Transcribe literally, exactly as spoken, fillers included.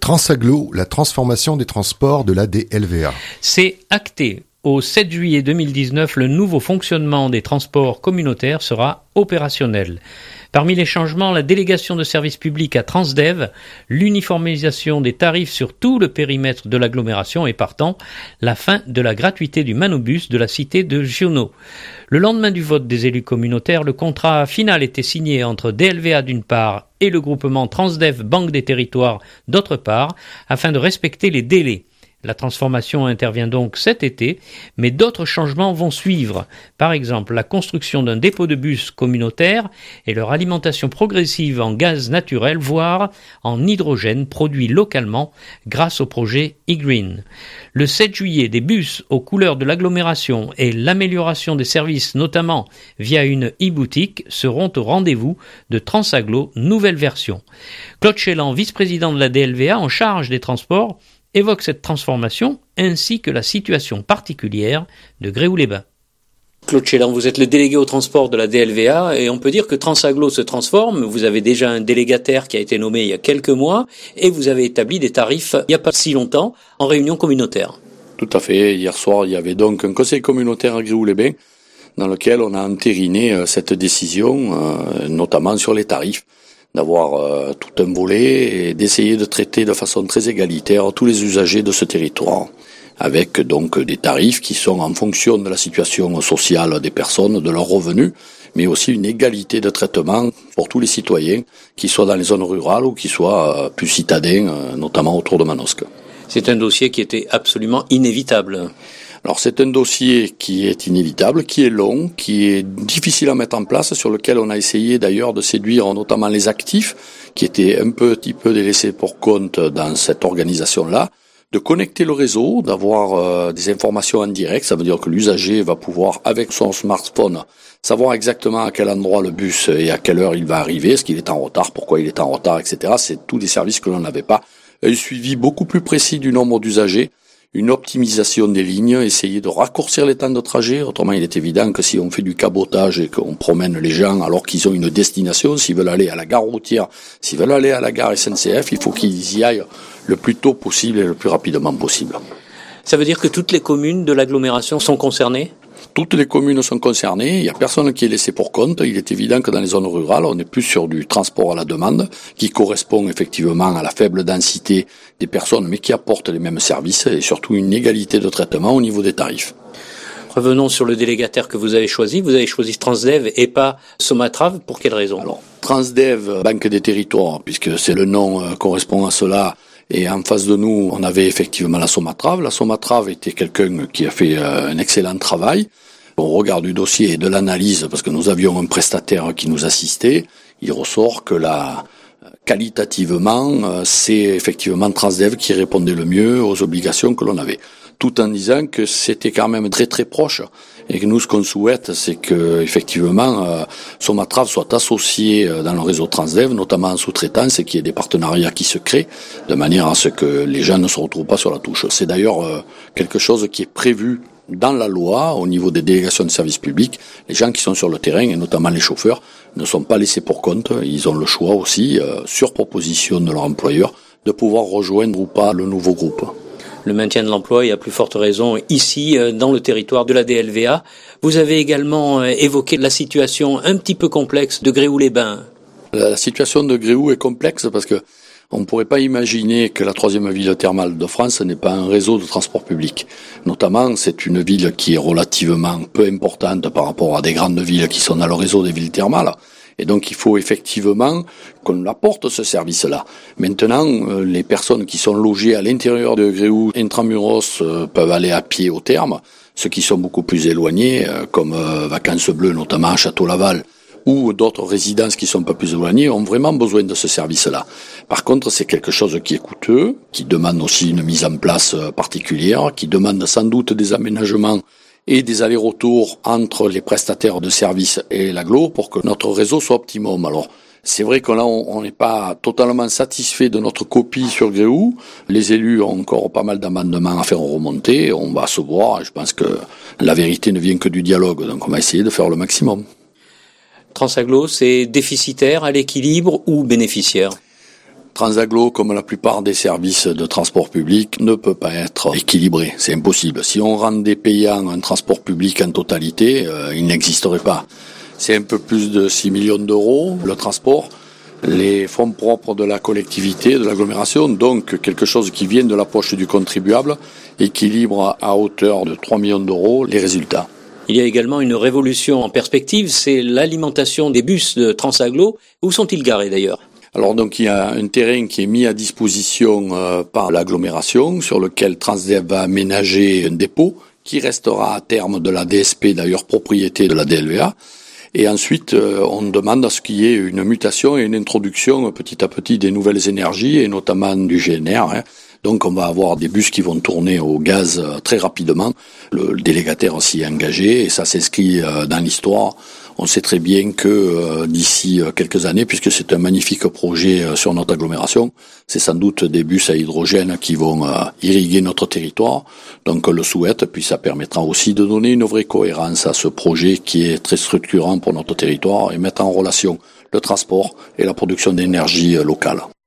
Transaglo, la transformation des transports de la D L V A. C'est acté. Au sept juillet deux mille dix-neuf, le nouveau fonctionnement des transports communautaires sera opérationnel. Parmi les changements, la délégation de services publics à Transdev, l'uniformisation des tarifs sur tout le périmètre de l'agglomération et partant, la fin de la gratuité du manobus de la cité de Giono. Le lendemain du vote des élus communautaires, le contrat final était signé entre D L V A d'une part et le groupement Transdev Banque des Territoires d'autre part, afin de respecter les délais. La transformation intervient donc cet été, mais d'autres changements vont suivre. Par exemple, la construction d'un dépôt de bus communautaire et leur alimentation progressive en gaz naturel, voire en hydrogène produit localement grâce au projet e-Green. Le sept juillet, des bus aux couleurs de l'agglomération et l'amélioration des services, notamment via une e-boutique, seront au rendez-vous de Transaglo, nouvelle version. Claude Chélan, vice-président de la D L V A en charge des transports, évoque cette transformation ainsi que la situation particulière de Gréoux-les-Bains. Claude Chélan, vous êtes le délégué au transport de la D L V A et on peut dire que Transaglo se transforme. Vous avez déjà un délégataire qui a été nommé il y a quelques mois et vous avez établi des tarifs il n'y a pas si longtemps en réunion communautaire. Tout à fait. Hier soir, il y avait donc un conseil communautaire à Gréoux-les-Bains dans lequel on a entériné cette décision, euh, notamment sur les tarifs, d'avoir euh, tout un volet et d'essayer de traiter de façon très égalitaire tous les usagers de ce territoire, avec donc des tarifs qui sont en fonction de la situation sociale des personnes, de leurs revenus, mais aussi une égalité de traitement pour tous les citoyens, qu'ils soient dans les zones rurales ou qu'ils soient euh, plus citadins, euh, notamment autour de Manosque. C'est un dossier qui était absolument inévitable. Alors c'est un dossier qui est inévitable, qui est long, qui est difficile à mettre en place, sur lequel on a essayé d'ailleurs de séduire notamment les actifs, qui étaient un petit peu délaissés pour compte dans cette organisation-là, de connecter le réseau, d'avoir euh, des informations en direct. Ça veut dire que l'usager va pouvoir, avec son smartphone, savoir exactement à quel endroit le bus et à quelle heure il va arriver, est-ce qu'il est en retard, pourquoi il est en retard, et cetera. C'est tous des services que l'on n'avait pas. Un suivi beaucoup plus précis du nombre d'usagers, une optimisation des lignes, essayer de raccourcir les temps de trajet. Autrement, il est évident que si on fait du cabotage et qu'on promène les gens alors qu'ils ont une destination, s'ils veulent aller à la gare routière, s'ils veulent aller à la gare S N C F, il faut qu'ils y aillent le plus tôt possible et le plus rapidement possible. Ça veut dire que toutes les communes de l'agglomération sont concernées ? Toutes les communes sont concernées, il n'y a personne qui est laissé pour compte. Il est évident que dans les zones rurales, on est plus sur du transport à la demande, qui correspond effectivement à la faible densité des personnes, mais qui apporte les mêmes services et surtout une égalité de traitement au niveau des tarifs. Revenons sur le délégataire que vous avez choisi. Vous avez choisi Transdev et pas Somatrav. Pour quelle raison ? Alors, Transdev, Banque des Territoires, puisque c'est le nom euh, correspond à cela. Et en face de nous, on avait effectivement la Somatrav. La Somatrav était quelqu'un qui a fait euh, un excellent travail. Au regard du dossier et de l'analyse, parce que nous avions un prestataire qui nous assistait, il ressort que la, qualitativement, euh, c'est effectivement Transdev qui répondait le mieux aux obligations que l'on avait. Tout en disant que c'était quand même très très proche et que nous ce qu'on souhaite c'est que effectivement euh, Somatrav soit associé euh, dans le réseau Transdev, notamment en sous-traitance, et qu'il y ait des partenariats qui se créent de manière à ce que les gens ne se retrouvent pas sur la touche. C'est d'ailleurs euh, quelque chose qui est prévu dans la loi au niveau des délégations de services publics. Les gens qui sont sur le terrain et notamment les chauffeurs ne sont pas laissés pour compte. Ils ont le choix aussi, euh, sur proposition de leur employeur, de pouvoir rejoindre ou pas le nouveau groupe. Le maintien de l'emploi et à plus forte raison ici, dans le territoire de la D L V A. Vous avez également évoqué la situation un petit peu complexe de Gréoux-les-Bains. La situation de Gréoux est complexe parce que on ne pourrait pas imaginer que la troisième ville thermale de France n'ait pas un réseau de transport public. Notamment, c'est une ville qui est relativement peu importante par rapport à des grandes villes qui sont dans le réseau des villes thermales. Et donc, il faut effectivement qu'on apporte ce service-là. Maintenant, euh, les personnes qui sont logées à l'intérieur de Gréoux, intramuros, euh, peuvent aller à pied au terme. Ceux qui sont beaucoup plus éloignés, euh, comme euh, Vacances Bleues, notamment à Château-Laval, ou d'autres résidences qui sont pas plus éloignées, ont vraiment besoin de ce service-là. Par contre, c'est quelque chose qui est coûteux, qui demande aussi une mise en place particulière, qui demande sans doute des aménagements et des allers-retours entre les prestataires de services et l'agglo pour que notre réseau soit optimum. Alors, c'est vrai que là, on n'est pas totalement satisfait de notre copie sur Gréoux. Les élus ont encore pas mal d'amendements à faire remonter. On va se voir. Je pense que la vérité ne vient que du dialogue. Donc, on va essayer de faire le maximum. Transaglo, c'est déficitaire, à l'équilibre ou bénéficiaire ? Transaglo, comme la plupart des services de transport public, ne peut pas être équilibré. C'est impossible. Si on rendait payant un transport public en totalité, euh, il n'existerait pas. C'est un peu plus de six millions d'euros, le transport. Les fonds propres de la collectivité, de l'agglomération, donc quelque chose qui vient de la poche du contribuable, équilibre à hauteur de trois millions d'euros les résultats. Il y a également une révolution en perspective, c'est l'alimentation des bus de Transaglo. Où sont-ils garés d'ailleurs ? Alors donc il y a un terrain qui est mis à disposition euh, par l'agglomération sur lequel Transdev va aménager un dépôt qui restera à terme de la D S P, d'ailleurs propriété de la D L V A. Et ensuite euh, on demande à ce qu'il y ait une mutation et une introduction petit à petit des nouvelles énergies et notamment du G N R. Hein. Donc on va avoir des bus qui vont tourner au gaz très rapidement. Le, le délégataire s'y est engagé et ça s'inscrit euh, dans l'histoire. On sait très bien que euh, d'ici quelques années, puisque c'est un magnifique projet euh, sur notre agglomération, c'est sans doute des bus à hydrogène qui vont euh, irriguer notre territoire. Donc on le souhaite, puis ça permettra aussi de donner une vraie cohérence à ce projet qui est très structurant pour notre territoire et mettre en relation le transport et la production d'énergie locale.